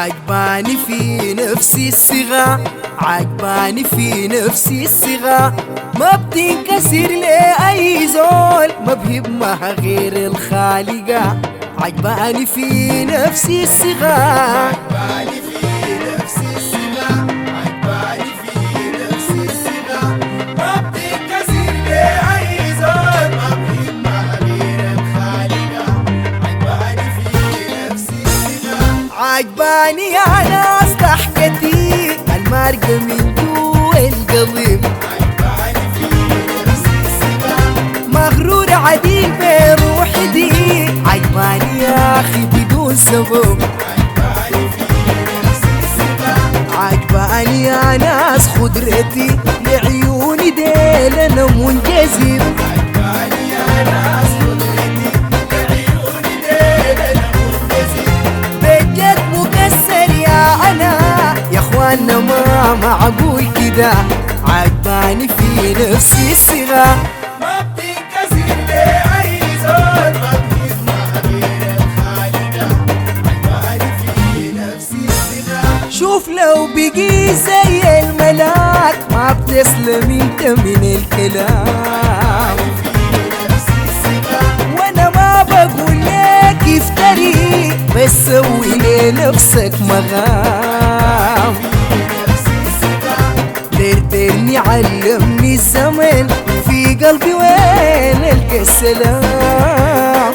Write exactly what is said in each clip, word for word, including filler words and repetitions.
عجباني في نفسي الصغة، عجباني في نفسي الصغة، ما بتنكسر لأي زول، ما بهمها غير الخالقة. عجباني في نفسي الصغة، عجباني في نفسي الصغة، عجباني في نفسي الصغة، ما بتنكسر لأي زول، ما بهمها غير الخالقة. عجباني في نفسي الصغة، عجباني يا ناس ضحكتي المارقة من جوا القلب. عجباني في نفسي الصغة، مغرور عديل بروحي دي، عجباني يا أخي بدون سبب. عجباني في نفسي الصغة، عجباني يا ناس خضرتي لعيوني ديل أنا منجذب. عجباني يا ناس خضرتي لعيوني ديل أنا منجذب. بجد مكسر يا أنا يا اخوانا ما معقول كده. عجباني في نفسي الصغة، ما بتنكسر لأي زول، ما بهمها غير الخالقة. عجباني في نفسي الصغة، شوف لو بقي زي الملاك ما بتسلم انت من الكلام. وانا ما بقول لك افتري، بس سوي لنفسك مغام. دردرني علمني الزمن في قلبي وين القى السلام.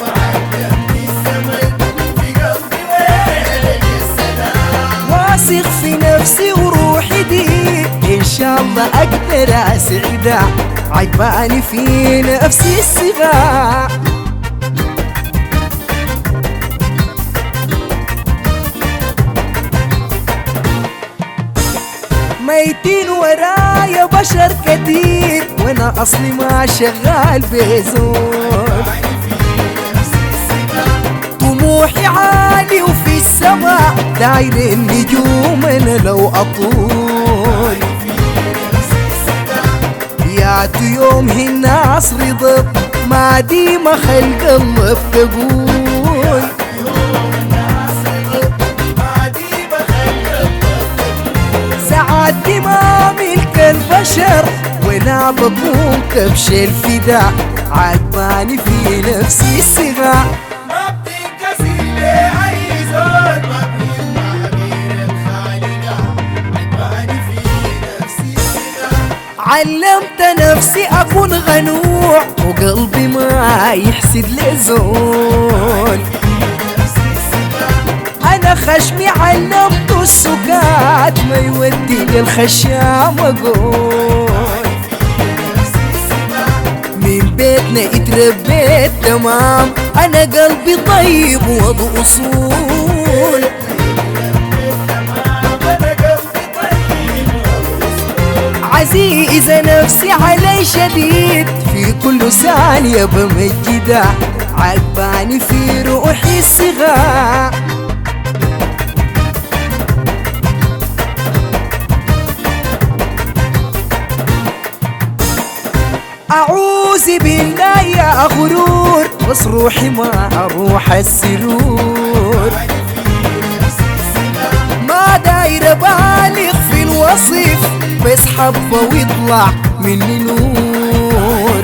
واثق في نفسي وروحي دي ان شاء الله اقدر اسعدها. عجباني في نفسي الصغة، ميتين ورايا بشر كتير وانا اصلي ما شغال بزول. طموحي عالي وفي السماء داير النجوم انا لو اطول. يا يوم الناس رضت ما دي ما خلق الله بتقول. سعادتي ما ملك البشر وانا بكون كبش الفداء. عجباني في نفسي الصغة، ما بتنكسر لأي زول، ما بهمها غير الخالقة. عجباني في نفسي الصغة، علمت نفسي اكون غنوع وقلبي ما يحسد لزول. انا خشمي علمته السكات ما يودي للخشام اقول. من بيتنا اتربيت تمام انا قلبي طيب وضو اصول. عزيزة نفسي علي شديد في كل ثانية بمجدها. عجباني في روحي الصغة، أعوذ بالله يا غرور بس روحي ما أروح السرور. ما داير بالغ في الوصف بس حبة ويطلع مني نور.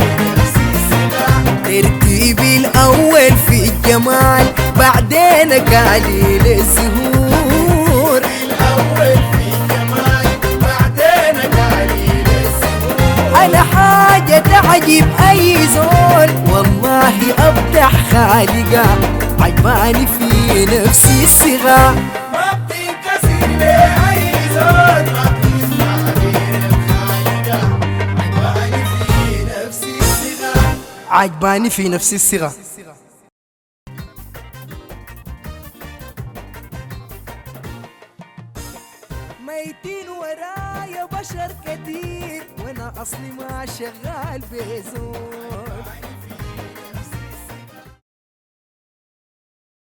ترتيبي الأول في الجمال بعدين قليل الزهور. أنا حاجة تعجب أي زول والله أبدع خالقة. عجباني في نفسي الصغة، ما بتنكسر لأي زول، ما بهمها غير الخالقة. عجباني في نفسي الصغة، عجباني في نفسي الصغة. ميتين ورايا بشر كتير وانا اصلي ما شغال بزول.